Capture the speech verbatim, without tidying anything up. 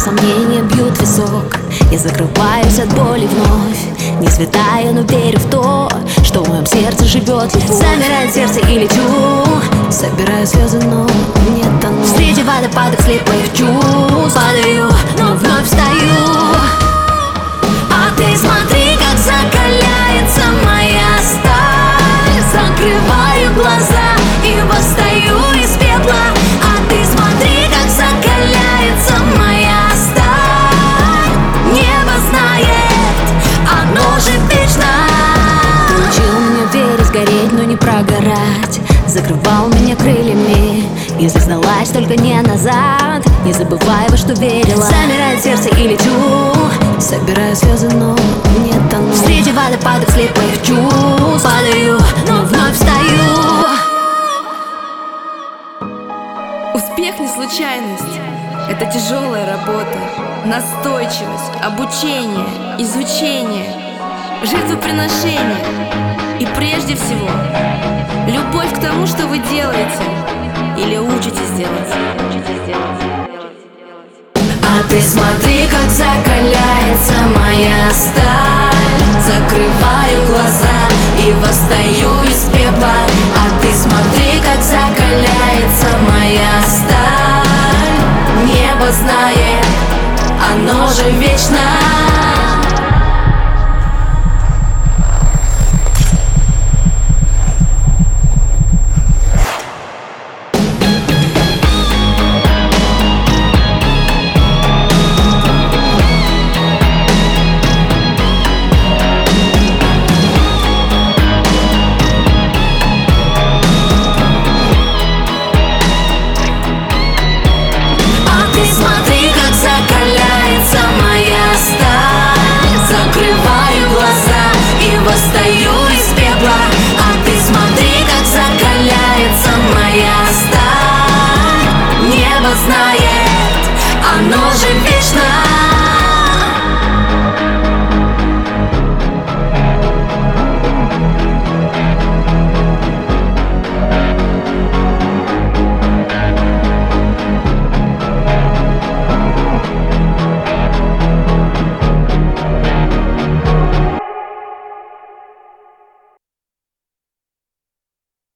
сомнения бьют в висок. Я закрываюсь от боли вновь, не светая, но верю в то, что в моем сердце живет любовь. Замирает сердце и лечу, собираю слезы, но не тону. Среди водопадов слепых чувств падаю, но вновь встаю. А ты смотри, как закаляется моя сталь. Закрываю глаза и восстаю из пепла. А ты смотри, как закаляется моя сталь. Небо знает, оно же вечно. Ты учил меня верить, гореть, но не прогорать. Закрывал меня крыльями, если сдалась, только не назад. Не забывай, во что верила. Замирает сердце и лечу, собираю слезы, но не тону. Среди водопадов слепых чувств падаю, но вновь встаю. Успех не случайность, это тяжелая работа, настойчивость, обучение, изучение, жертвоприношение и прежде всего любовь к тому, что вы делаете или учитесь делать. А ты смотри, как закаляется моя